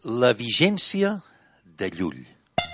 La vigència de Llull.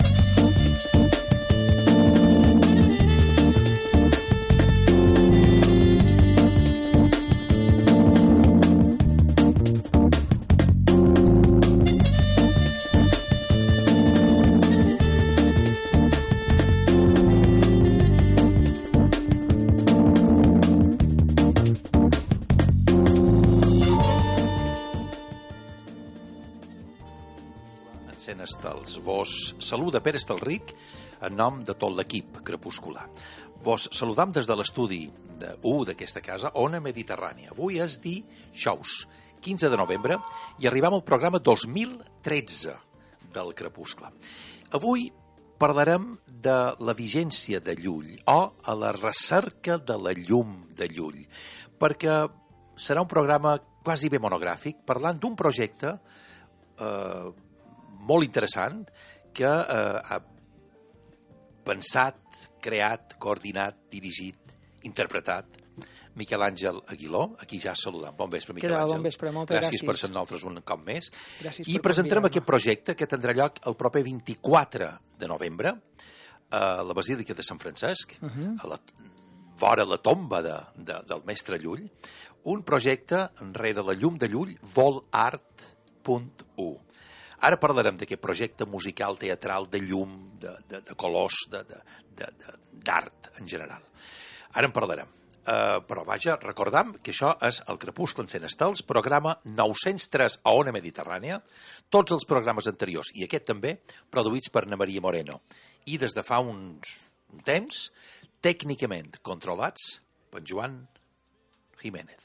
Vos saluda Pere Estalric en nom de tot l'equip crepuscular. Vos saludam des de l'estudi 1 d'aquesta casa, Ona Mediterrània. Avui és dijous, 15 de novembre, i arribam al programa 2013 del Crepuscle. Avui parlarem de la vigència de Llull, o a la recerca de la llum de Llull, perquè serà un programa quasi bé monogràfic, parlant d'un projecte molt interessant que ha pensat, creat, coordinat, dirigit, interpretat Miquel Àngel Aguiló, aquí ja saludam. Bon vespre, Miquel Àngel. Bon vespre, moltes gràcies. Gràcies per ser nosaltres un cop més. Gràcies I presentarem aquest projecte que tindrà lloc el proper 24 de novembre a la Basílica de Sant Francesc, vora la tomba del mestre Llull, un projecte enrere la llum de Llull, volart.u. Ara parlarem d'aquest projecte musical, teatral, de llum, de colors, d'art en general. Ara en parlarem. Però vaja, recordam que això és el Crepuscle encén estels, programa 903 a Ona Mediterrània, tots els programes anteriors, i aquest també, produïts per Ana Maria Moreno. I des de fa un temps, tècnicament controlats per Joan Jiménez.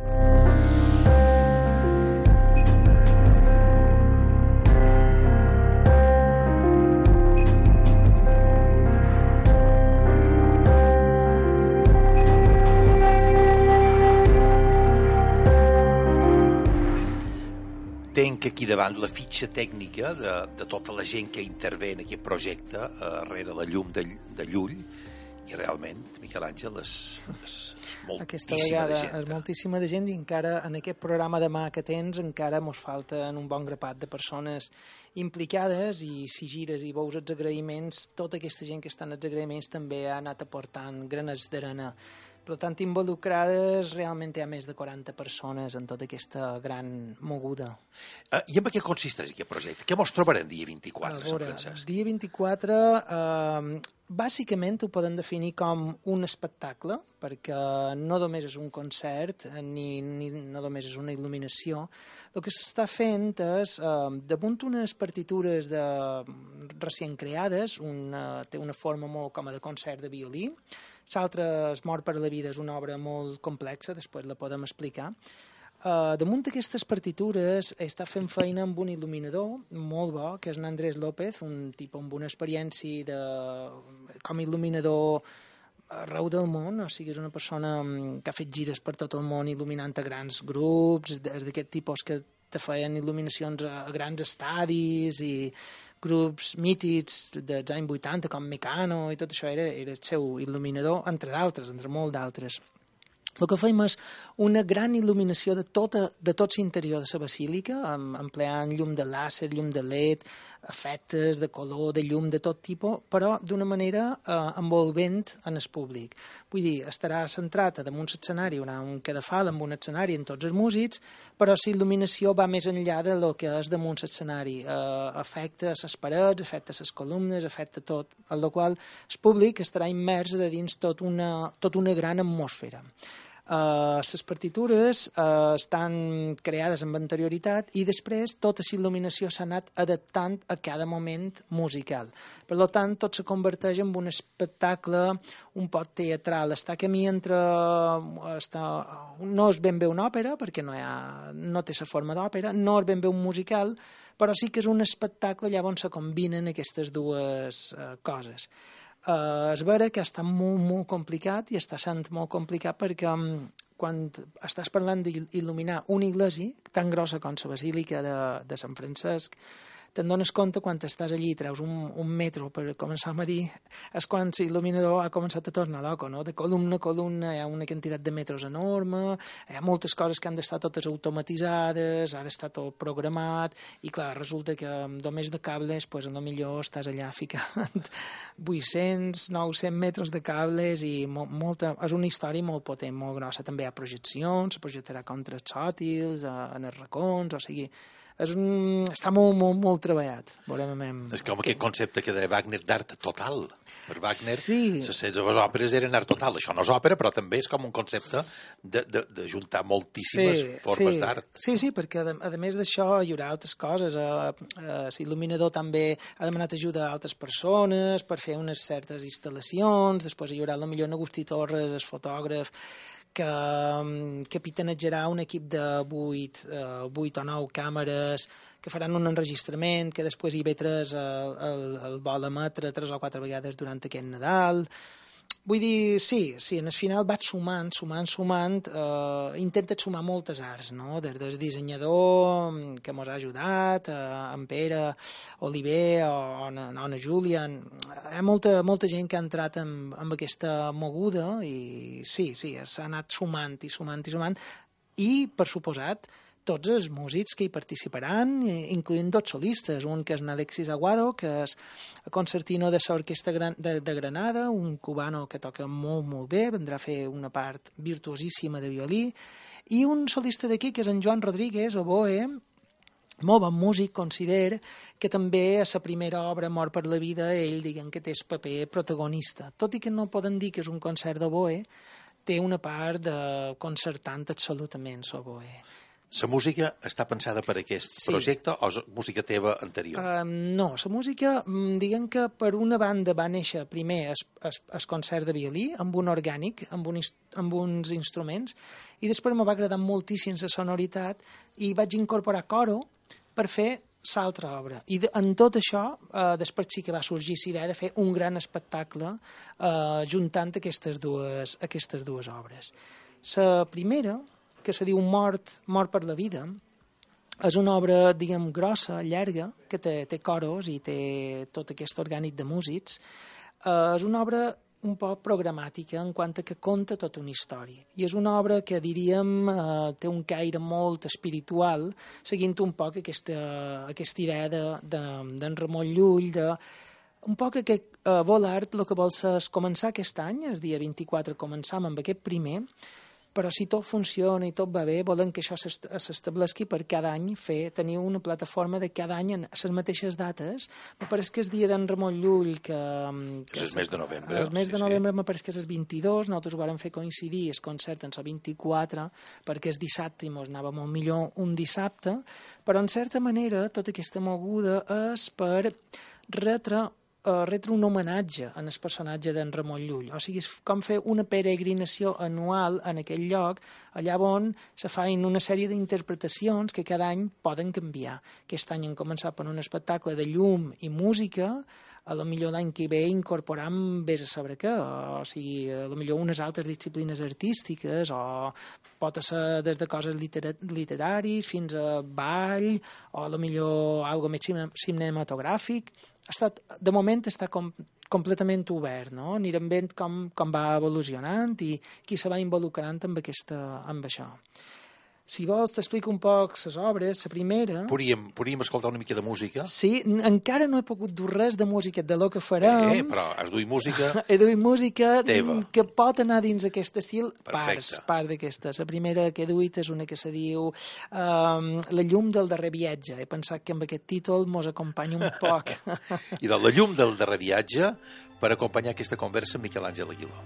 Tenc aquí davant la fitxa tècnica de tota la gent que intervé en aquest projecte darrere la llum de Llull, i realment, Miquel Àngel, és moltíssima Aquesta vegada de gent. És moltíssima de gent, i encara en aquest programa de mà que tens encara mos falten un bon grapat de persones implicades, i si gires i veus els agraïments, tota aquesta gent que està en els agraïments també ha anat aportant granets d'arena. Per tant, involucrades realment hi ha més de 40 persones en tota aquesta gran moguda. I en què consisteix aquest projecte? Què mos trobarem dia 24 a Sant Francesc? Dia 24, bàsicament ho podem definir com un espectacle, perquè no només és un concert ni no només és una il·luminació. El que s'està fent és, damunt unes partitures recient creades, té una forma molt com a de concert de violí. L'altre, Es mor per la vida, és una obra molt complexa, després la podem explicar. Damunt d'aquestes partitures està fent feina amb un il·luminador molt bo, que és en Andrés López, un tipus amb una experiència com a il·luminador arreu del món, o sigui, és una persona que ha fet gires per tot el món il·luminant a grans grups, és d'aquest tipus que te feien il·luminacions a grans estadis i grups mítics dels anys 80 com Mecano i tot això era el seu il·luminador, entre d'altres, entre molt d'altres. El que fem és una gran il·luminació de tot l'interior de la basílica, empleant llum de làser, llum de LED, efectes de color, de llum de tot tipus, però d'una manera envolvent en el públic. Vull dir, estarà centrat damunt l'escenari, un cadafal amb un escenari en tots els músics, però la il·luminació va més enllà del que és damunt l'escenari. Afecta les parets, afecta les columnes, afecta tot, amb la qual el públic estarà immers de dins tot una gran atmosfera. Les partitures estan creades amb anterioritat i després tota la il·luminació s'ha anat adaptant a cada moment musical. Per tant, tot se converteix en un espectacle un poc teatral. Està camí entre... No és ben bé una òpera, perquè no té la forma d'òpera, no és ben bé un musical, però sí que és un espectacle, llavors se combinen aquestes dues coses. És vera que està molt, molt complicat, i està sent molt complicat perquè quan estàs parlant d'il·luminar una iglesia tan grossa com la Basílica de Sant Francesc, te'n dones compte quan estàs allí, treus un metro per començar a medir, és quan l'il·luminador ha començat a tornar loco, no? De columna a columna hi ha una quantitat de metres enorme, hi ha moltes coses que han d'estar totes automatitzades, ha d'estar tot programat, i clar, resulta que només de cables, pues, millor estàs allà ficant 800, 900 metres de cables i és una història molt potent, molt grossa. També hi ha projeccions, se projectarà contra els sòtils, en els racons, o sigui, està molt treballat. És com aquest concepte que de Wagner d'art total. Per Wagner, sí. Les seves òperes eren art total. Això no és òpera, però també és com un concepte de juntar moltíssimes formes d'art. Sí, perquè a més d'això hi haurà altres coses. L'il·luminador també ha demanat ajuda a altres persones per fer unes certes instal·lacions, després hi haurà potser en Agustí Torres, el fotògraf, que capitanejarà un equip de 8 o 9 càmeres que faran un enregistrament, que després IB3 el vol emetre 3 o 4 vegades durant aquest Nadal. Vull dir, sí, en el final vaig sumant, intenta't sumar moltes arts, no? Des del dissenyador que mos ha ajudat, en Pere, Oliver o na Júlia, hi ha molta gent que ha entrat amb aquesta moguda i sí, s'ha anat sumant, i per suposat tots els músics que hi participaran, incloent 2 solistes, un que és Alexis Aguado, que és concertino de l'Orquestra de Granada, un cubano que toca molt bé, vendrà a fer una part virtuosíssima de violí, i un solista d'aquí, que és en Joan Rodríguez, oboe, molt bon músic, considero, que també a la primera obra, Mort per la vida, ell diguem que té el paper protagonista. Tot i que no poden dir que és un concert d'oboe, té una part de concertant absolutament l'oboe. La música està pensada per aquest projecte o és música teva anterior? No, la música, diguem que per una banda va néixer primer el concert de violí, amb un orgànic, amb uns instruments, i després m'ha agradat moltíssim la sonoritat i vaig incorporar coro per fer l'altra obra. I en tot això, després sí que va sorgir l'idea de fer un gran espectacle juntant aquestes dues obres. La primera, que se diu Mort per la vida, és una obra, diguem, grossa, llarga, que té coros i té tot aquest orgànic de músics. És una obra un poc programàtica en quant a que conta tota una història. I és una obra que, diríem, té un caire molt espiritual, seguint un poc aquesta idea d'en Ramon Llull, un poc que Volart el que vol és començar aquest any, el dia 24, començam amb aquest primer, però si tot funciona i tot va bé, volen que això s'estableixi per cada any, tenir una plataforma de cada any en les mateixes dates. Me pareix que és dia d'en Ramon Llull, que és el mes de novembre. El mes de novembre me pareix que és el 22, nosaltres ho vam fer coincidir, el concert en el 24, perquè és dissabte i mos anava molt millor un dissabte, però en certa manera tota aquesta moguda és per retre un homenatge en el personatge d'en Ramon Llull. O sigui, és com fer una peregrinació anual en aquell lloc, allà on se fan una sèrie d'interpretacions que cada any poden canviar. Aquest any hem començat per un espectacle de llum i música, a lo millor l'any que ve incorporam vés a saber què, o sigui, a lo millor unes altres disciplines artístiques, o pot ser des de coses literaris fins a ball, o a lo millor algo més cinematogràfic. De moment està completament obert, no? Anirem veient com va evolucionant i qui se va involucrant amb això. Si vols, t'explico un poc les obres. La primera... Podríem escoltar una mica de música? Sí, encara no he pogut dur res de música de lo que farem. Però has duit música... He duit música teva, que pot anar dins aquest estil, part d'aquesta. La primera que he duit és una que se diu La llum del darrer viatge. He pensat que amb aquest títol mos acompanya un poc. I de La llum del darrer viatge, per acompanyar aquesta conversa amb Miquel Àngel Aguiló.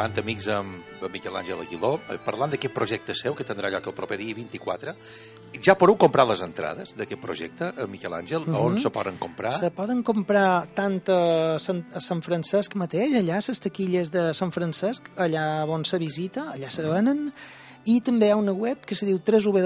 tornant amics amb Miquel Àngel Aguiló, parlant d'aquest projecte seu que tindrà lloc el proper dia 24. Ja podeu comprar les entrades d'aquest projecte, Miquel Àngel? On se poden comprar? Se poden comprar tant a Sant Francesc mateix, allà a les taquilles de Sant Francesc, allà on se visita, allà se venen, i també hi ha una web que se diu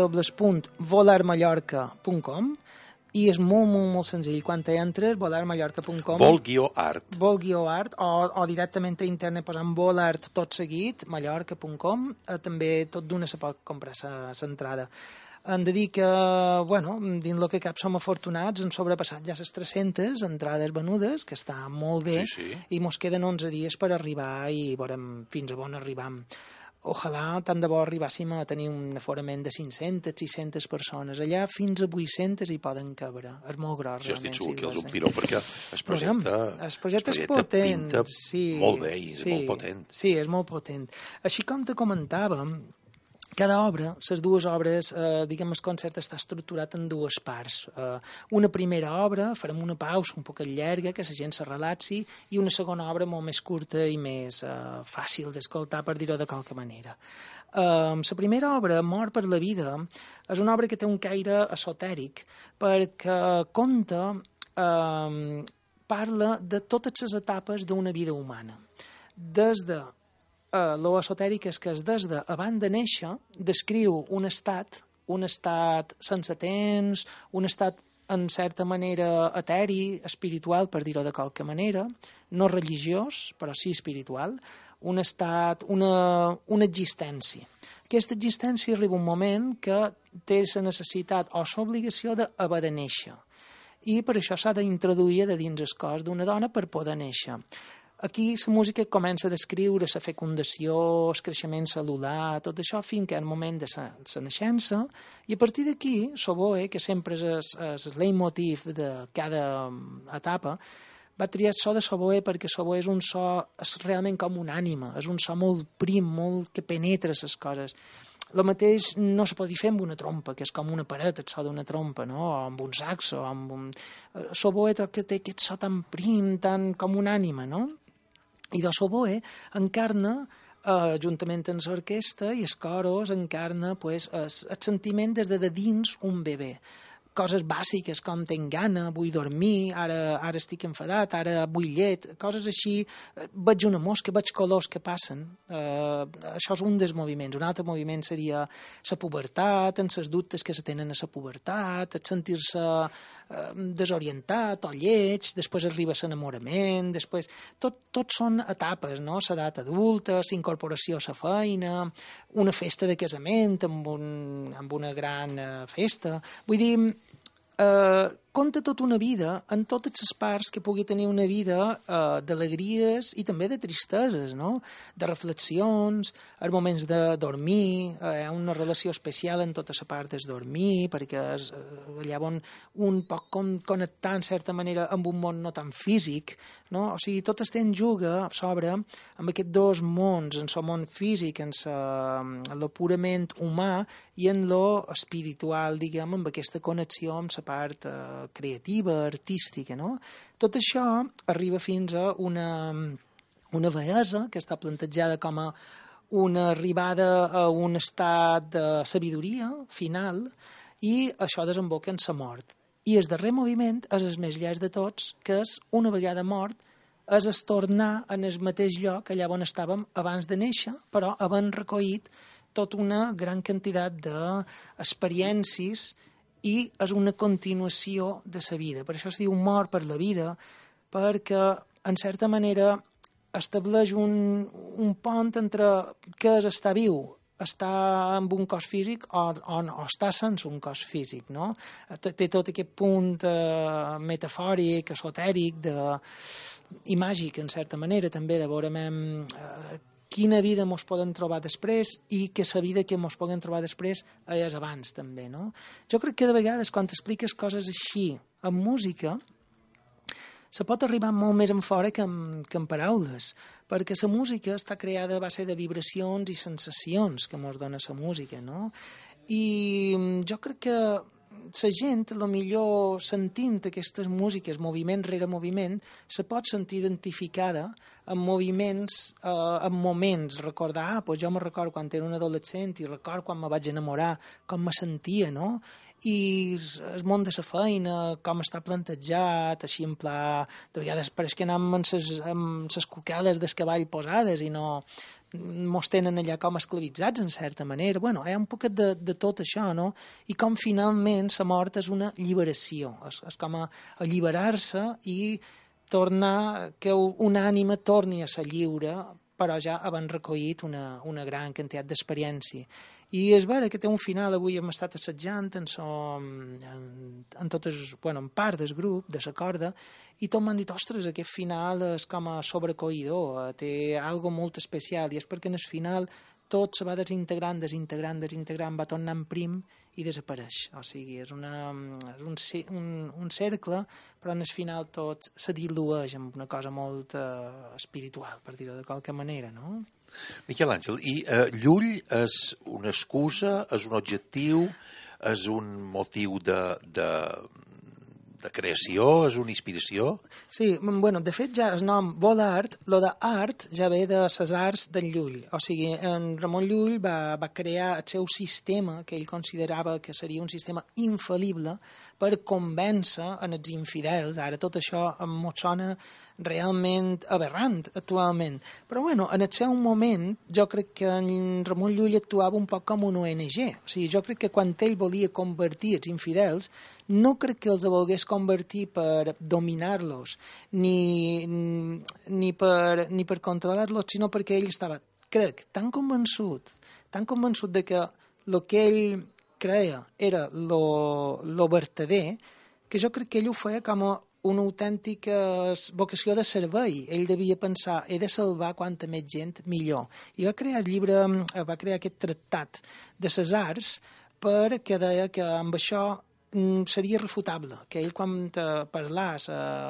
www.volarmallorca.com, i és molt, molt, molt senzill. Quan hi entres, volarmallorca.com, Vol-art. Vol-art, o directament a internet posant volart tot seguit, mallorca.com, també tot d'una se pot comprar l'entrada. Hem de dir que, bueno, dins el que cap som afortunats, han sobrepassat ja les 300 entrades venudes, que està molt bé, i mos queden 11 dies per arribar i veurem fins a on arribam. Ojalà tant de bo arribàssim a tenir un aforament de 500, 600 persones. Allà fins a 800 hi poden cabre. És molt gros, realment. Jo estic segur que els omplireu, perquè el projecte pinta molt bé i és molt potent. Sí, és molt potent. Així com te comentàvem, cada obra, les dues obres, diguem, el concert està estructurat en dues parts. Una primera obra, farem una pausa un poc llarga, que la gent se relaxi, i una segona obra molt més curta i més fàcil d'escoltar, per dir-ho de qualque manera. La primera obra, Mort per la vida, és una obra que té un caire esotèric, perquè parla de totes les etapes d'una vida humana. Des de lo esotèric és que des d'abans de néixer descriu un estat sense temps, un estat en certa manera eteri, espiritual, per dir-ho de qualque manera, no religiós, però sí espiritual, un estat, una existència. Aquesta existència arriba un moment que té la necessitat o l'obligació d'haver de néixer, i per això s'ha d'introduir de dins el cos d'una dona per poder néixer. Aquí la música comença a descriure la fecundació, el creixement cel·lular, tot això fins que és el moment de la naixença, i a partir d'aquí, l'oboe, que sempre és el leitmotiv de cada etapa, va triar el so de l'oboe perquè l'oboe és un so, és realment com una ànima, és un so molt prim, molt que penetra les coses. El mateix no se pot dir fer amb una trompa, que és com una paret, el so d'una trompa, no? O amb un saxo, l'oboe que té aquest so tan prim, tan com una ànima, no? I l'oboe encarna, juntament amb l'orquestra i els coros, encarna el sentiment des de dins un bebè. Coses bàsiques com tenc gana, vull dormir, ara estic enfadat, ara vull llet, coses així, veig una mosca, veig colors que passen. Això és un dels moviments. Un altre moviment seria la pubertat, en les dubtes que se tenen a la pubertat, el sentir-se desorientat o lleig, després arriba l'enamorament, després... Tot són etapes, no? L'edat adulta, l'incorporació a la feina, una festa de casament amb una gran festa. Vull dir, conta tota una vida en totes les parts que pugui tenir una vida d'alegries i també de tristeses, no? De reflexions, els moments de dormir, hi ha una relació especial en tota la part del dormir, perquè és allà on un pot connectar en certa manera amb un món no tan físic, no? O sigui, tot estem juga sobre amb aquests dos mons, en el món físic, en lo purament humà i en lo espiritual, diguem, amb aquesta connexió amb la part creativa, artística, no? Tot això arriba fins a una bellesa que està plantejada com a una arribada a un estat de sabidoria final, i això desemboca en la mort. I el darrer moviment és el més llarg de tots, que és, una vegada mort, és es tornar en el mateix lloc allà on estàvem abans de néixer, però havent recollit tota una gran quantitat d'experiències, i és una continuació de la vida. Per això es diu Mort per la vida, perquè, en certa manera, estableix un pont entre què és estar viu, estar amb un cos físic o estar sense un cos físic, no? Té tot aquest punt metafòric, esotèric i màgic, en certa manera, també, de veure quina vida mos poden trobar després i que la vida que mos poden trobar després és abans, també, no? Jo crec que de vegades, quan t'expliques coses així en música, se pot arribar molt més en fora que en paraules, perquè la música està creada a base de vibracions i sensacions que mos dona la música, no? I jo crec que la gent, millor sentint aquestes músiques, moviment rere moviment, se pot sentir identificada en moviments, en moments, recordar, pues jo me recordo quan era un adolescent i recordo quan me vaig enamorar, com me sentia, no? I el món de la feina, com està plantejat, així en pla... De vegades pareix que anem amb ses cucades del cavall posades i no mos tenen allà com esclavitzats, en certa manera. Bueno, hi ha un poquet de tot això, no? I com finalment la mort és una lliberació, és com a alliberar-se i tornar, que una ànima torni a ser lliure, però ja havent recollit una gran quantitat d'experiència. I és vera que té un final, avui hem estat assajant en totes, bueno, en part del grup, de la corda, i tot m'han dit, ostres, aquest final és com a sobrecoïdor, té algo molt especial, i és perquè en el final tot se va desintegrant, va tornant prim i desapareix. O sigui, és un cercle, però en el final tot se dilueix en una cosa molt espiritual, per dir-ho de qualque manera, no? Miquel Àngel, i Llull és una excusa, és un objectiu, és un motiu de creació, és una inspiració? Sí, bueno, de fet ja el nom vol art, lo d'art ja ve de les arts d'en Llull. O sigui, en Ramon Llull va crear el seu sistema, que ell considerava que seria un sistema infal·lible per convèncer en els infidels. Ara tot això em sona realment aberrant actualment. Però bueno, en el seu moment jo crec que en Ramon Llull actuava un poc com una ONG. O sigui, jo crec que quan ell volia convertir els infidels, no crec que els volgués convertir per dominar-los ni per controlar-los, sinó perquè ell estava, crec, tan convençut de que el que ell creia era lo vertader, que jo crec que ell ho feia com a una autèntica vocació de servei. Ell devia pensar, he de salvar quanta més gent, millor. I va crear aquest tractat de les arts perquè deia que amb això seria refutable, que ell quan parlàs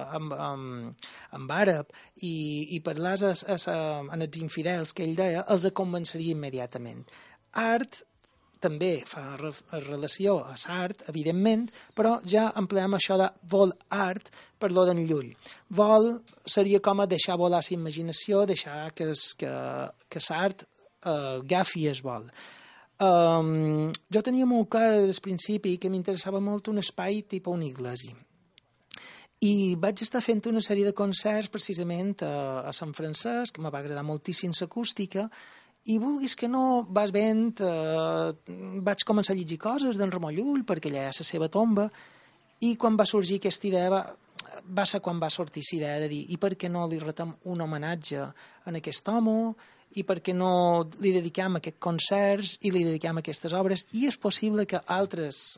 amb àrab i parlàs en els infidels que ell deia, els convenceria immediatament. Art també fa relació a l'art, evidentment, però ja empleem això de vol art per lo d'en Llull. Vol seria com a deixar volar la imaginació, deixar que l'art agafi el vol. Jo tenia molt clar des del principi que m'interessava molt un espai tipus una iglesia. I vaig estar fent una sèrie de concerts precisament a Sant Francesc, que me va agradar moltíssim l'acústica, i vulguis que no, vas veient, vaig començar a llegir coses d'en Ramon Llull, perquè allà hi ha la seva tomba, i quan va sorgir aquesta idea, va ser quan va sortir la idea de dir, i per què no li retem un homenatge a aquest home, i per què no li dediquem aquests concerts i li dediquem aquestes obres, i és possible que altres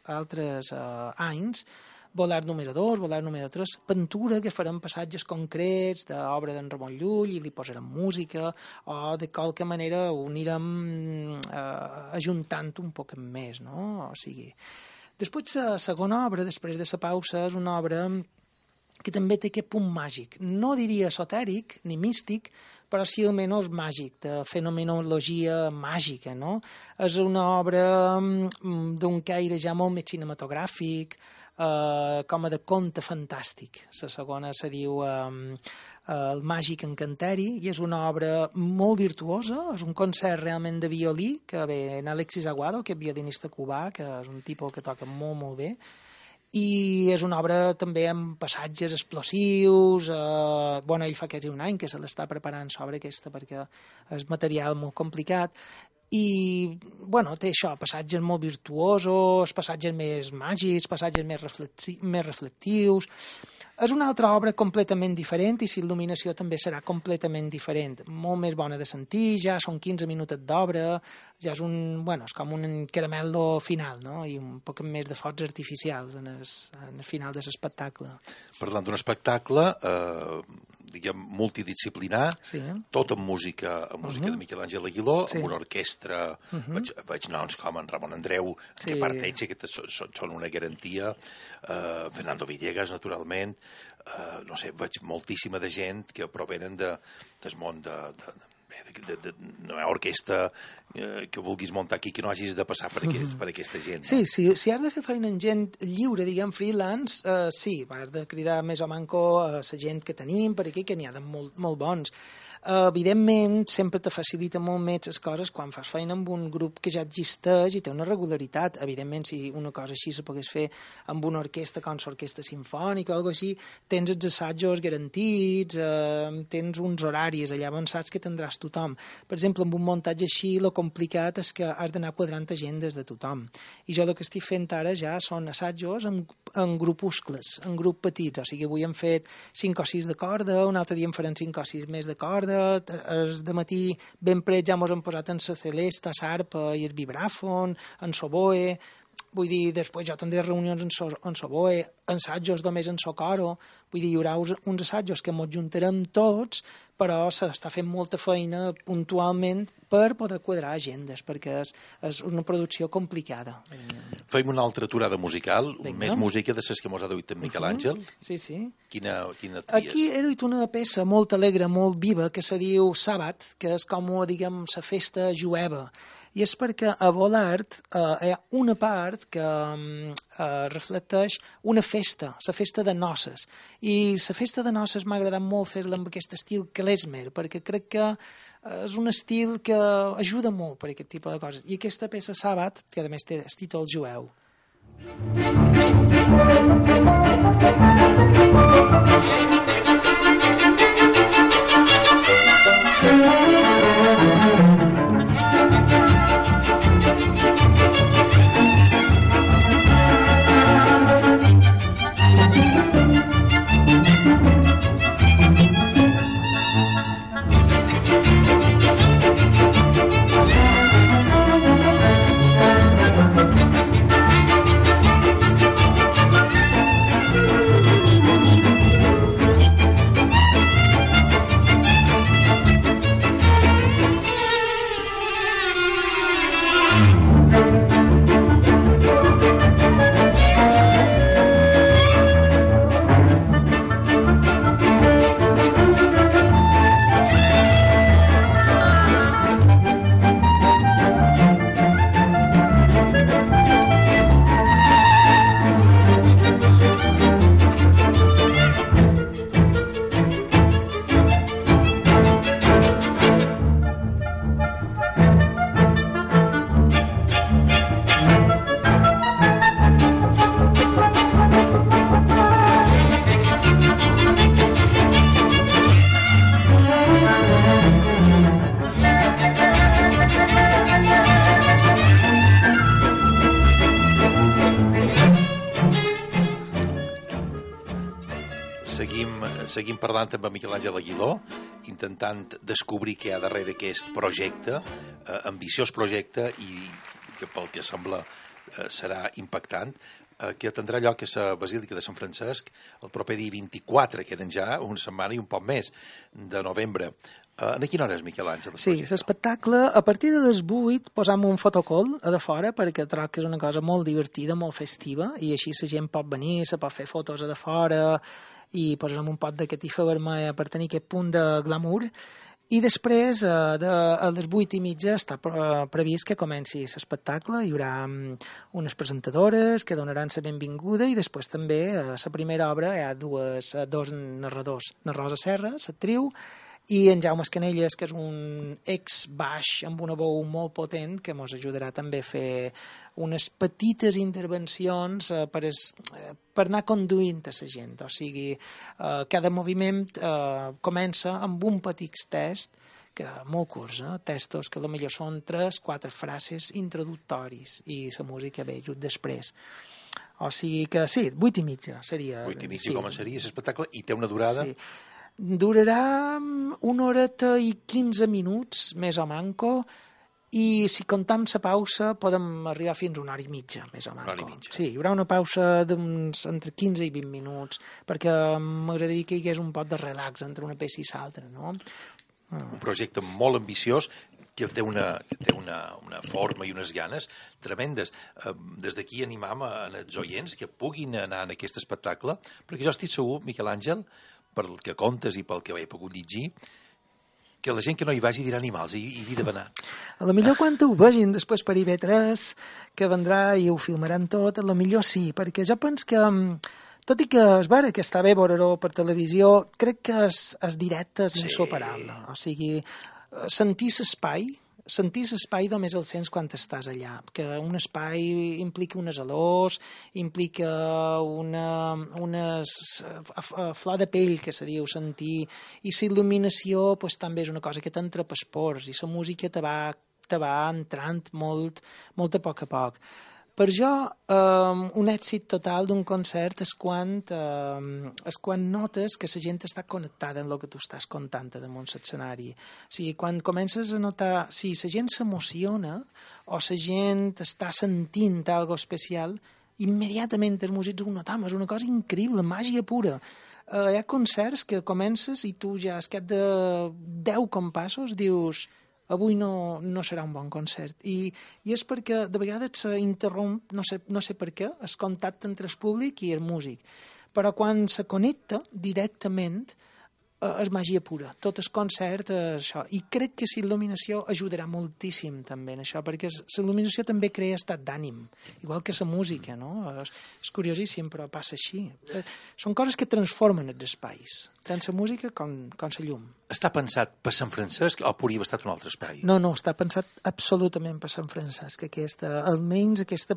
anys, Volart número 2, Volart número 3, pintura que farem passatges concrets d'obra d'en Ramon Llull i li posarem música o de qualque manera ho anirem ajuntant un poc més, no? O sigui, després la segona obra, després de la pausa, és una obra que també té aquest punt màgic. No diria esotèric ni místic, però sí almenys màgic, de fenomenologia màgica, no? És una obra d'un caire ja molt més cinematogràfic, com a de conte fantàstic. La segona se diu El màgic encanteri i és una obra molt virtuosa, és un concert realment de violí que ve en Alexis Aguado, que és violinista cubà, que és un tipus que toca molt, molt bé, i és una obra també amb passatges explosius. Bueno, ell fa quasi un any que se l'està preparant sobre aquesta perquè és material molt complicat. I, bueno, té això, passatges molt virtuosos, passatges més màgics, passatges més reflectius. És una altra obra completament diferent i la il·luminació també serà completament diferent. Molt més bona de sentir, ja són 15 minuts d'obra, ja és és com un caramel·lo final, no? I un poc més de focs artificials en el final de l'espectacle. Parlant d'un espectacle, diguem, multidisciplinar, sí, tot amb música de Miquel Àngel Aguiló, sí, amb una orquestra, veig noms com en Ramon Andreu, sí, que parteix, que són una garantia, Fernando Villegas, naturalment, no sé, veig moltíssima de gent que provenen del món no hi ha orquestra que vulguis muntar aquí que no hagis de passar per aquesta gent. Sí, sí, si has de fer feina amb gent lliure, diguem, freelance, sí, has de cridar més o manco a la gent que tenim per aquí, que n'hi ha de molt bons. Evidentment, sempre te facilita molt més les coses quan fas feina amb un grup que ja existeix i té una regularitat. Evidentment, si una cosa així se pogués fer amb una orquestra com l'orquestra sinfònica o alguna cosa així, tens els assajos garantits, tens uns horaris allà on saps que tindràs tothom. Per exemple, amb un muntatge així, el complicat és que has d'anar quadrant agendes de tothom. I jo el que estic fent ara ja són assajos en grupuscles, en grups petits. O sigui, avui hem fet 5 o 6 de corda, un altre dia en farem 5 o 6 més de corda, de matí ben pres ja mos hem posat en la celesta, l'arpa i el vibràfon, en l'oboe. Vull dir, després jo tindré reunions en l'oboe, ensajos només en el coro. Vull dir, hi haurà uns assajos que ens juntarem tots, però s'està fent molta feina puntualment per poder quadrar agendes, perquè és una producció complicada. Fem una altra aturada musical, més música de les que mos ha duit en Miquel Àngel. Sí, sí. Quina tries? Aquí he duit una peça molt alegre, molt viva, que se diu Sàbat, que és com, diguem, la festa jueva. I és perquè a Volart hi ha una part que reflecteix una festa, la festa de noces. I la festa de noces m'ha agradat molt fer-la amb aquest estil klezmer, perquè crec que és un estil que ajuda molt per aquest tipus de coses. I aquesta peça Sàbat, que a més té el títol jueu. Seguim parlant amb en Miquel Àngel Aguiló, intentant descobrir què hi ha darrere aquest projecte, ambiciós projecte, i que pel que sembla serà impactant, que tindrà lloc a la Basílica de Sant Francesc el proper dia 24, queden ja una setmana i un poc més de novembre. A quina hora és, Miquel Àngel? Sí, l'espectacle, a partir de les 8 posam un fotocol a de fora, perquè trobo que és una cosa molt divertida, molt festiva, i així la gent pot venir, se pot fer fotos a de fora, i posarem un pot de catifa vermella per tenir aquest punt de glamour. I després, a les 8:30, està previst que comenci l'espectacle. Hi haurà unes presentadores que donaran la benvinguda, i després també, a la primera obra, hi ha dos narradors. Na Rosa Serra, l'actriu, i en Jaume Escanelles, que és un ex-baix amb una veu molt potent, que ens ajudarà també a fer unes petites intervencions per anar conduint a la gent. O sigui, cada moviment comença amb un petit test, que molt curts, textos que potser són 3-4 frases introductoris, i la música ve just després. O sigui que sí, 8:30 seria. 8:30 començaria l'espectacle, i té una durada? Sí. Durarà 1 horeta i 15 minuts, més o manco, i si comptam la pausa podem arribar fins a 1 hora i mitja, més o manco. Sí, hi haurà una pausa d'uns entre 15 i 20 minuts, perquè m'agradaria que hi hagués un pot de relax entre una peça i l'altra, no? Un projecte molt ambiciós, que té una forma i unes ganes tremendes. Des d'aquí animam els oients que puguin anar en aquest espectacle, perquè jo estic segur, Miquel Àngel, pel que contes i pel que he pogut llegir, que la gent que no hi vagi dirà animals i hi de anar. A lo millor quan ho vegin després per IB3, que vendrà i ho filmaran tot, a lo millor sí, perquè jo penso que, tot i que és vera que està bé veure-ho per televisió, crec que és directe, és insuperable. O sigui, sentir l'espai només el sents quan estàs allà, que un espai implica unes olors, implica una flor de pell, que se diu, sentir, i la il·luminació pues, també és una cosa que t'entra pels pors, i la música te va entrant molt a poc. Per jo, un èxit total d'un concert és quan notes que la gent està connectada en el que tu estàs contant damunt l'escenari. O sigui, quan comences a notar si la gent s'emociona o la gent està sentint alguna especial, immediatament els músics ho notam, és una cosa increïble, màgia pura. Hi ha concerts que comences i tu ja has quedat de 10 compassos, dius avui no serà un bon concert. I és perquè de vegades s'interromp, no sé per què, el contacte entre el públic i el músic. Però quan se connecta directament és màgia pura. Tot el concert és això. I crec que la il·luminació ajudarà moltíssim també en això, perquè la il·luminació també crea estat d'ànim, igual que la música, no? És curiosíssim, però passa així. Són coses que transformen els espais, tant la música com la llum. Està pensat per Sant Francesc o podria haver estat un altre espai? No, està pensat absolutament per Sant Francesc. Almenys aquest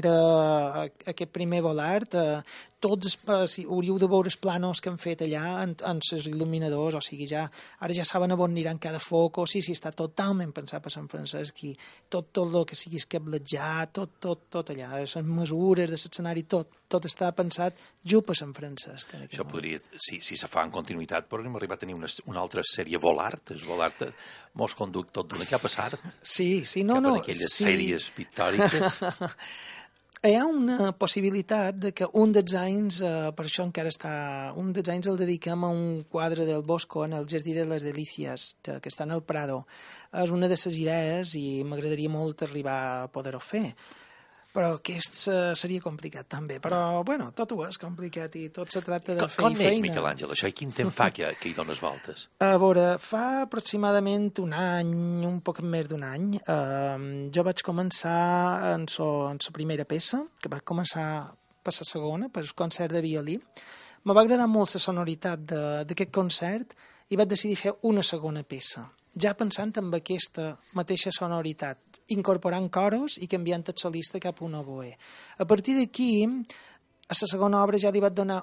primer volart, tots hauríeu de veure els plànols que han fet allà en els il·luminadors, o sigui, ara ja saben on aniran cada foc, sí, està totalment pensat per Sant Francesc i tot el que sigui escablejat, tot allà, les mesures de l'escenari, tot està pensat just per Sant Francesc. Això podria, si se fa en continuïtat, podríem arribar a tenir una altra sèrie Volart, és Volart, molts conduc tot d'una cap a Sart, no. Cap a aquelles sèries pictòriques. Hi ha una possibilitat de que un dels anys, per això encara un dels anys el dediquem a un quadre del Bosco en el Jardí de les Delícies, que està en el Prado. És una de les idees i m'agradaria molt arribar a poder-ho fer. Però aquest seria complicat també. Però, bueno, tot ho és complicat i tot se tracta de fer feina. Com neix Miquel Àngel això i quin temps fa que hi dones voltes? A veure, fa aproximadament un any, un poc més d'un any, jo vaig començar en la primera peça, que va començar per la segona, per el concert de violí. Me va agradar molt la sonoritat d'aquest concert i vaig decidir fer una segona peça, ja pensant en aquesta mateixa sonoritat, incorporant coros i canviant el solista cap a un oboè. A partir d'aquí, a la segona obra ja li vaig donar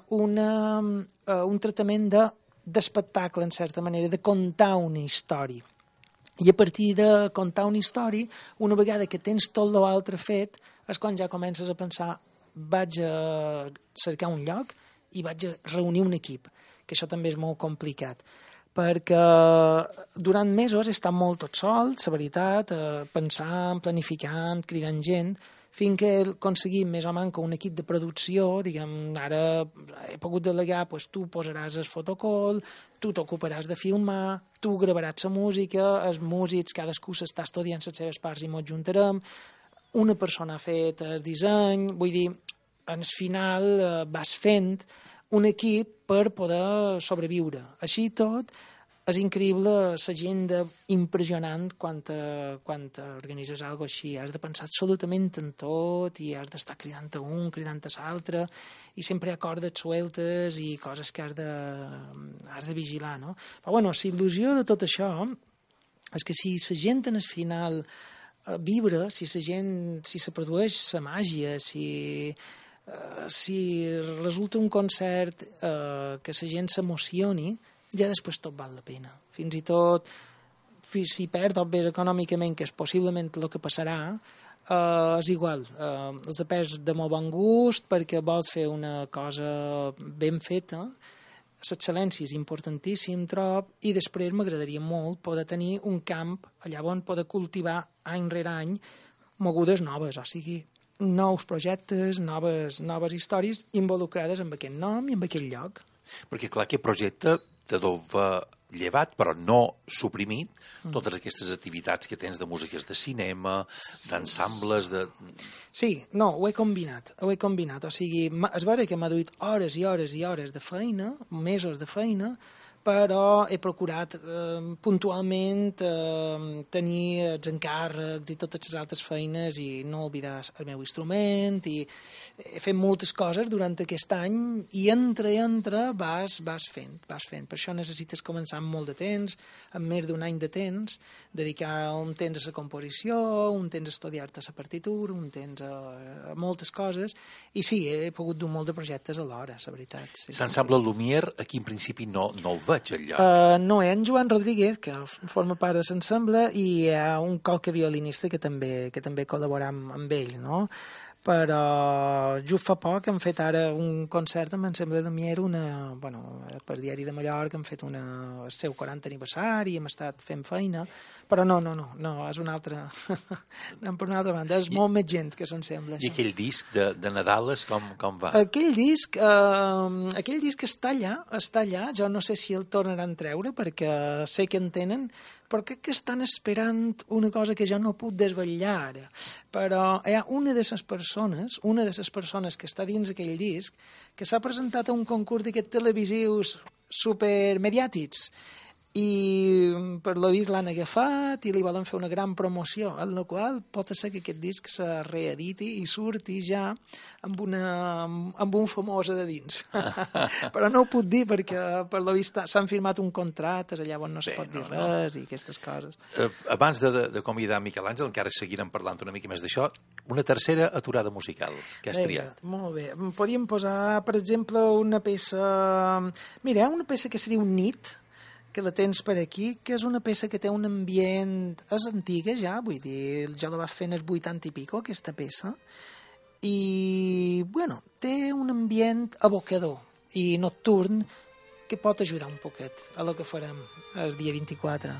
un tractament d'espectacle, en certa manera, de contar una història. I a partir de contar una història, una vegada que tens tot l'altre fet, és quan ja comences a pensar vaig a cercar un lloc i vaig a reunir un equip, que això també és molt complicat. Perquè durant mesos he estat molt tot sol, la veritat, pensant, planificant, cridant gent, fins que he aconseguit més o menys un equip de producció, diguem, ara he pogut delegar, doncs tu posaràs el fotocol, tu t'ocuparàs de filmar, tu gravaràs la música, els músics, cadascú s'està estudiant les seves parts i m'ho juntarem, una persona ha fet el disseny, vull dir, al final vas fent un equip per poder sobreviure. Així tot, és increïble la gent impressionant quan organitzes alguna cosa així. Has de pensar absolutament en tot i has d'estar cridant a un, cridant a l'altre, i sempre hi ha cordes sueltes i coses que has de vigilar, no? Però, bueno, la il·lusió de tot això és que si la gent en el final vibra, si se produeix la màgia, si resulta un concert que la gent s'emocioni, ja després tot val la pena. Fins i tot, si perd el bé econòmicament, que és possiblement el que passarà, és igual. Els perds de molt bon gust perquè vols fer una cosa ben feta. L'excel·lència és importantíssim, trob, i després m'agradaria molt poder tenir un camp allà on poder cultivar any rere any mogudes noves, o sigui, nous projectes, noves històries involucrades amb aquest nom i amb aquest lloc. Perquè, clar, aquest projecte te dova llevat, però no suprimit, totes aquestes activitats que tens de músiques de cinema, d'ensembles, de... Sí, no, ho he combinat. O sigui, és vera que m'ha duit hores i hores i hores de feina, mesos de feina, però he procurat puntualment tenir els encàrrecs i totes les altres feines i no oblidar el meu instrument, i he fet moltes coses durant aquest any, i entre vas fent. Per això necessites començar amb molt de temps, amb més d'un any de temps, dedicar un temps a la composició, un temps a estudiar-te la partitura, un temps a moltes coses, i sí, he pogut dur molt de projectes alhora, la veritat. Sí, L'ensemble Lumière, aquí en principi no el veig al lloc. No, hi ha en Joan Rodríguez, que forma part de l'ensemble, i hi ha un qualque violinista que també col·labora amb ell, no? Però just fa poc hem fet ara un concert amb l'ensemble de Lumière, per Diari de Mallorca hem fet el seu 40 aniversari, hem estat fent feina, però no, és una altra anem per una altra banda, és molt més gent que s'ensembla. I aquell disc de Nadales com va? Aquell disc està allà, jo no sé si el tornaran a treure perquè sé que en tenen, però crec que estan esperant una cosa que jo no puc desvetllar ara. Però hi ha una de les persones que està dins aquell disc que s'ha presentat a un concurs d'aquests televisius supermediàtics, i per lo vist l'han agafat i li volen fer una gran promoció, en la qual pot ser que aquest disc se reediti i surti ja amb un famós de dins. Però no ho puc dir perquè per lo vist s'han firmat un contracte, llavors no es pot dir res i aquestes coses. Abans de convidar Miquel Àngel, encara seguirem parlant una mica més d'això, una tercera aturada musical que has triat. Molt bé, podríem posar per exemple una peça, mira, una peça que se diu Nit, que la tens per aquí, que és una peça que té un ambient... És antiga ja, vull dir, jo la vaig fer en els 80 i pico, aquesta peça, i, té un ambient evocador i nocturn que pot ajudar un poquet a lo que farem el dia 24.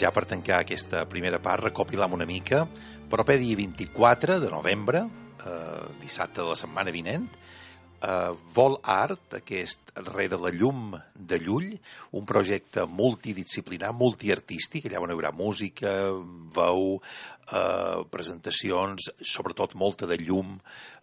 ja per tancar aquesta primera part, recopilam una mica. Proper dia 24 de novembre, dissabte de la setmana vinent, Vol Art, aquest Rere la llum de Llull, un projecte multidisciplinar, multiartístic, allà on hi haurà música, veu, presentacions, sobretot molta de llum,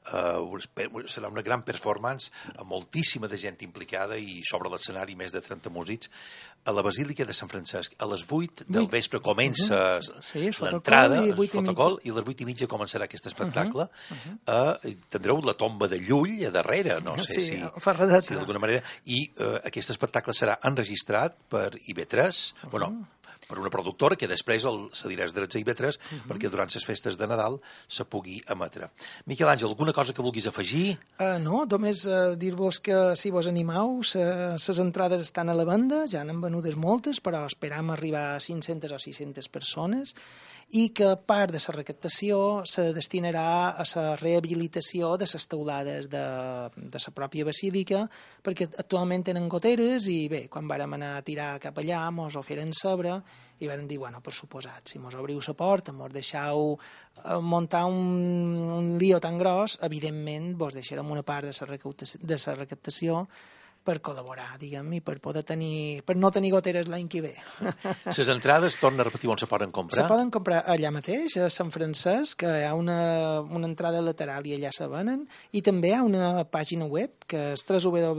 serà una gran performance amb moltíssima de gent implicada i sobre l'escenari més de 30 músics a la Basílica de Sant Francesc. A les 8 del vespre comença l'entrada, el fotocol, i a les 8 i mitja començarà aquest espectacle. Tindreu la tomba de Llull a darrere, no sé si d'alguna manera, i aquest espectacle serà enregistrat per IB3, per una productora que després cedirà els drets a IB3 perquè durant les festes de Nadal se pugui emetre. Miquel Àngel, alguna cosa que vulguis afegir? No, només dir-vos que si vos animeu, les entrades estan a la venda, ja n'han venudes moltes, però esperam arribar a 500 o 600 persones, i que part de la recaptació se destinarà a la rehabilitació de les teulades de la pròpia basílica, perquè actualment tenen goteres i bé, quan vàrem anar a tirar cap allà mos ho feren sabre i vam dir, bueno, per suposat, si mos obriu la porta, mos deixeu muntar un lío tan gros, evidentment vos deixarem una part de la recaptació per col·laborar, diguem, i per no tenir goteres l'any que ve. Les entrades, torna a repetir, on se poden comprar? Se poden comprar allà mateix, a Sant Francesc, que hi ha una entrada lateral i allà se venen, i també hi ha una pàgina web que és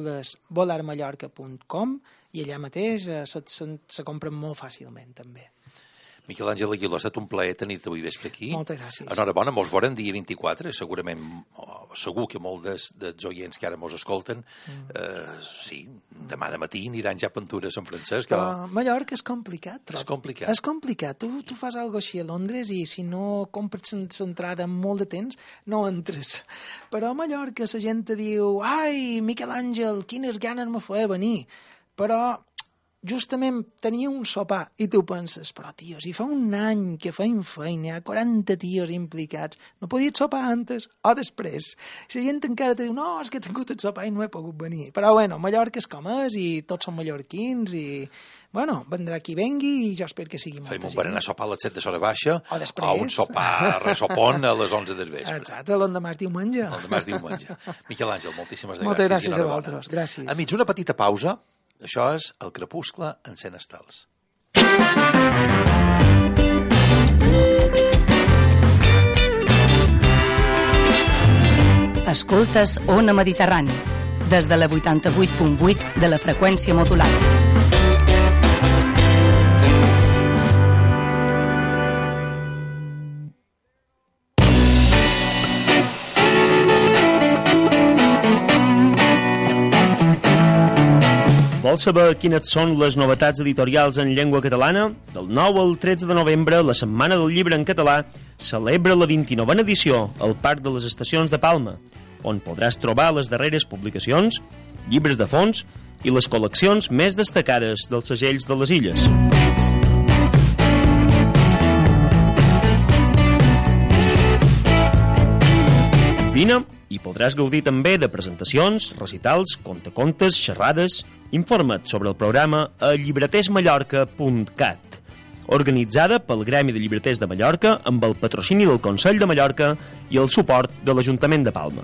www.volarmallorca.com i allà mateix se compren molt fàcilment, també. Miquel Àngel Aguiló, ha estat un plaer tenir-te avui vespre aquí. Moltes gràcies. Enhorabona, mos veurem dia 24, segurament, segur que molts dels oients que ara mos escolten, sí, demà de matí aniran ja a Pentura a Sant Francesc. Però Mallorca és complicat, trob. És complicat. És complicat. Tu fas alguna cosa així a Londres i si no compres l'entrada amb molt de temps, no entres. Però a Mallorca la gent te diu, ai, Miquel Àngel, quines ganes me feia venir. Però justament tenia un sopar i tu penses, però tio, si fa un any que feim feina, hi ha 40 tios implicats, no podies sopar antes o després? Si la gent encara te diu, no, és que he tingut el sopar i no he pogut venir. Però bueno, Mallorca és com és i tots són mallorquins i bueno, vendrà qui vengui i jo espero que sigui molta gent. Fem un berenar sopar a les 7 de l'hora baixa o un sopar resopon a les 11 del vespre. Exacte, l'endemà és diumenge. L'endemà és diumenge. Miquel Àngel, moltíssimes gràcies. Moltes gràcies a vosaltres, gràcies. Amics, una petita pausa. Això és El crepuscle encén estels. Escoltes Ona Mediterrani, des de la 88.8 de la freqüència modulada. Vols saber quines són les novetats editorials en llengua catalana? Del 9 al 13 de novembre, la Setmana del Llibre en Català celebra la 29a edició al Parc de les Estacions de Palma, on podràs trobar les darreres publicacions, llibres de fons i les col·leccions més destacades dels segells de les illes. Vine i podràs gaudir també de presentacions, recitals, contacontes, xerrades. Informa't sobre el programa a llibretersmallorca.cat, organitzada pel Gremi de Llibreters de Mallorca amb el patrocini del Consell de Mallorca i el suport de l'Ajuntament de Palma.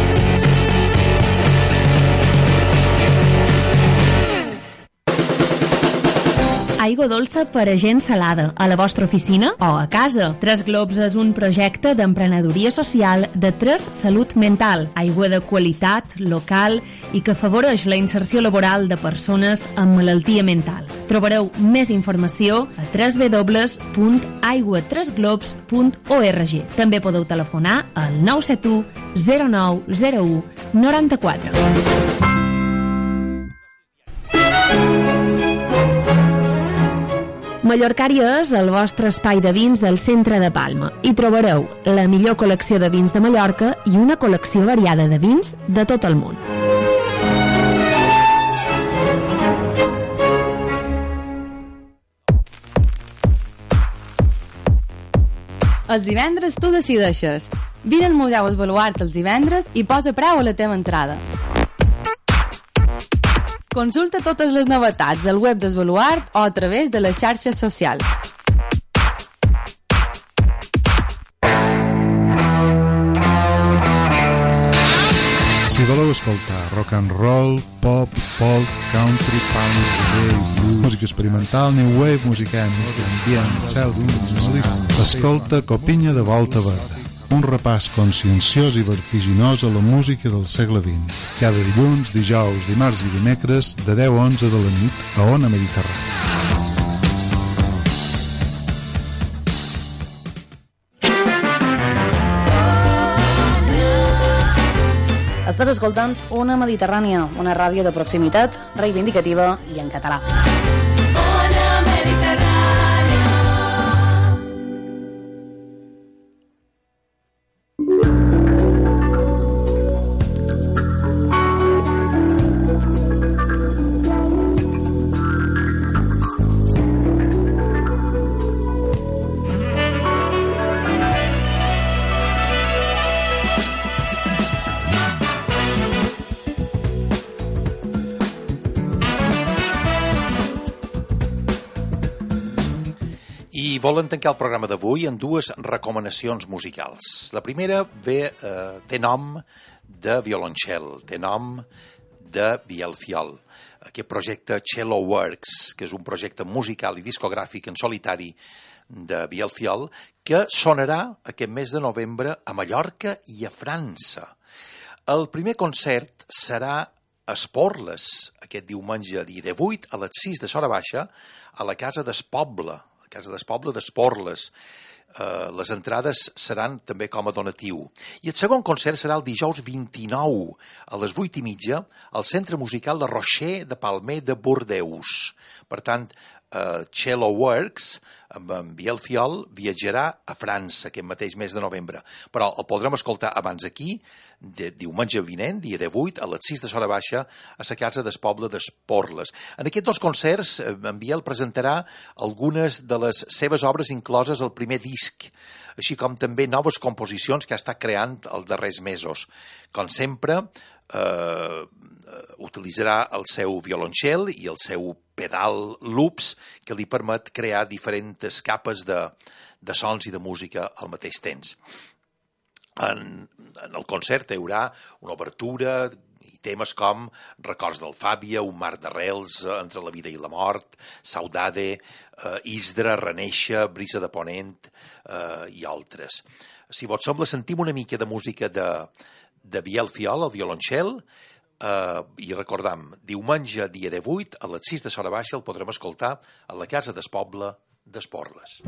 Aigua dolça per a gent salada, a la vostra oficina o a casa. Tres Globs és un projecte d'emprenedoria social de Tres Salut Mental, aigua de qualitat, local i que afavoreix la inserció laboral de persones amb malaltia mental. Trobareu més informació a www.aiguatresglobs.org. També podeu telefonar al 971 0901 94. Mallorcària és el vostre espai de vins del centre de Palma. Hi trobareu la millor col·lecció de vins de Mallorca i una col·lecció variada de vins de tot el món. Els divendres tu decideixes. Vine al Museu Esbaluart els divendres i posa preu a la teva entrada. Consulta totes les novetats al web d'Esbaluart o a través de les xarxes socials. Podeu escoltar rock and roll, pop, folk, country, punk, reggae, blues, música experimental, new wave, música ètnica, ambient, cel, minimalista. Escolta Copinya de Volta Verda, un repàs conscienciós i vertiginós a la música del segle XX. Cada dilluns, dijous, dimarts i dimecres, de 10 a 11 de la nit, a Ona Mediterrània. Estàs escoltant Ona Mediterrània, una ràdio de proximitat, reivindicativa i en català. Ona Mediterrània. Volen tancar el programa d'avui amb dues recomanacions musicals. La primera té nom de violoncel, té nom de Biel Fiol. Aquest projecte Cello Works, que és un projecte musical i discogràfic en solitari de Biel Fiol, que sonarà aquest mes de novembre a Mallorca i a França. El primer concert serà a Esporles, aquest diumenge, dia 18, a les 6 de Sora Baixa, a la Casa d'Espoble, Casa d'Espoble d'Esporles. Les entrades seran també com a donatiu. I el segon concert serà el dijous 29 a les 8:30 al Centre Musical La Rocher de Palmer de Bordeus. Per tant, Cello Works, amb en Biel Fiol, viatjarà a França aquest mateix mes de novembre. Però el podrem escoltar abans aquí, diumenge vinent, dia 18, a les 6 de Sora Baixa, a la Casa d'Espoble d'Esporles. En aquests dos concerts, en Biel presentarà algunes de les seves obres incloses al primer disc, així com també noves composicions que ha estat creant els darrers mesos. Com sempre, utilitzarà el seu violoncel i el seu pedal loops que li permet crear diferents capes de sons i de música al mateix temps. En el concert hi haurà una obertura i temes com Records del Fàbia, Un mar d'arrels entre la vida i la mort, Saudade, Isdra, Reneixa, Brisa de Ponent i altres. Si vos sembla, sentim una mica de música de Biel Fiol, el violoncel, i recordam, diumenge, dia 18, a les 6 de Sora Baixa el podrem escoltar a la Casa d'Espoble d'Esporles.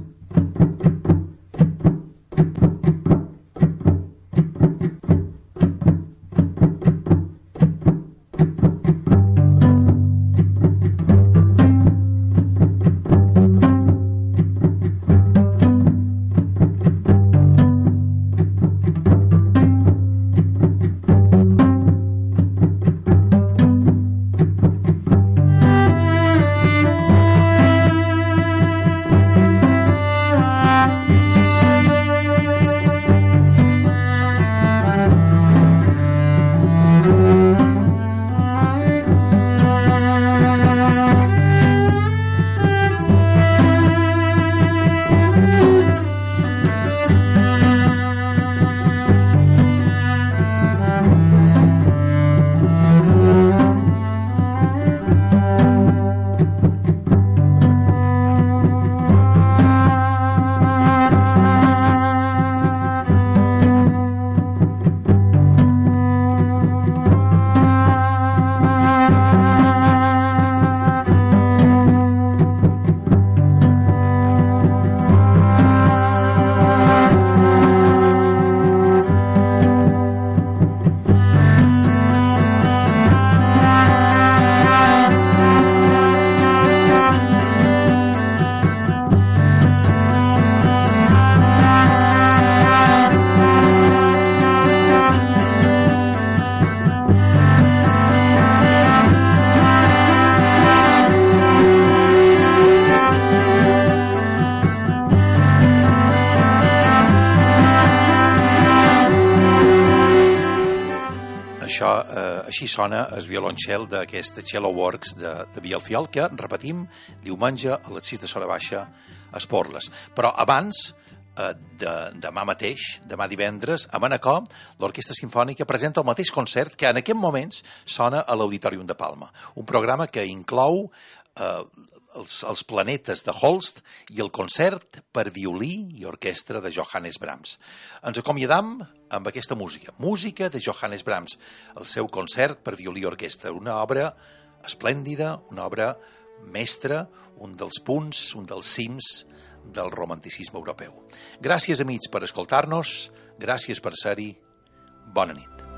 Així sona el violoncel d'aquesta Cello Works de Biel Fiol, que, repetim, diumenge a les 6 de Sora Baixa a Esporles. Però abans demà mateix, demà divendres, a Manacor, l'Orquestra Simfònica presenta el mateix concert que en aquests moments sona a l'Auditorium de Palma. Un programa que inclou els planetes de Holst i el concert per violí i orquestra de Johannes Brahms. Ens acomiadam amb aquesta música de Johannes Brahms, el seu concert per violí i orquestra, una obra esplèndida, una obra mestra, un dels punts, un dels cims del romanticisme europeu. Gràcies, amics, per escoltar-nos, gràcies per ser-hi, bona nit.